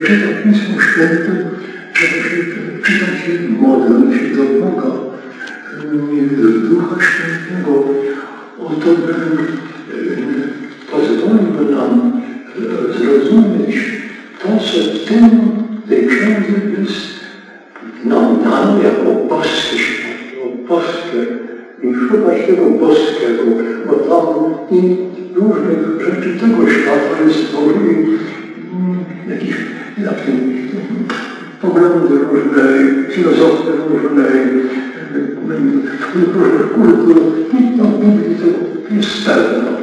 Czytał Pismo Święte, trzeba się czytać, modląc się do Boga, Ducha Świętego, o to, by pozwolił nam zrozumieć to, co w tej księdze jest nam dane jako boskie światło, boskie. I szukać tego boskiego, bo tam i różnych rzeczy tego świata jest stworzone, jakieś poglądy różne, filozofie różne, różnych kultur i tam w Biblii to jest pełno.